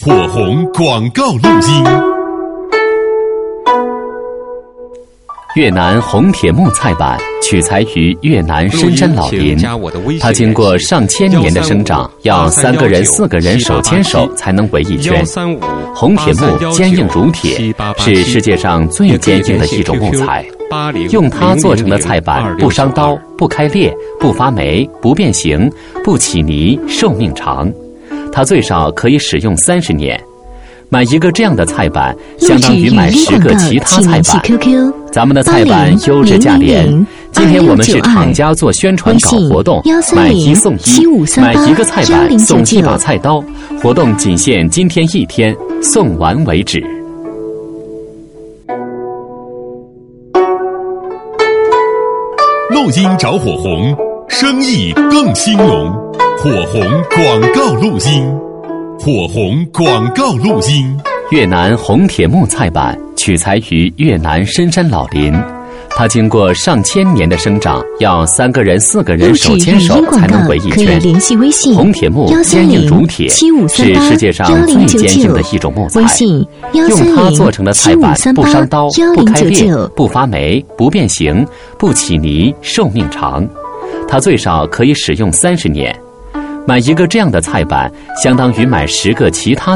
火红广告录音。 越南红铁木菜板取材于越南深山老林，它经过上千年的生长，要3个人、4个人手牵手才能围一圈。红铁木坚硬如铁，是世界上最坚硬的一种木材。用它做成的菜板不伤刀、不开裂、不发霉、不变形、不起泥，寿命长。它最少可以使用30年。买一个这样的菜板，相当于买10个其他菜板。咱们的菜板优质价廉。今天我们是厂家做宣传搞活动，买1送1，买一个菜板送1把菜刀。活动仅限今天1天，送完为止。 录音找火红，生意更兴隆。火红广告录音。火红广告录音。 越南红铁木菜板取材于越南深山老林，它经过上千年的生长，要3个人、4个人手牵手才能围一圈。红铁木坚硬如铁，是世界上最坚硬的一种木材。用它做成的菜板不伤刀、不开裂、不发霉、不变形、不起泥，寿命长。它最少可以使用30年。买一个这样的菜板，相当于买10个其他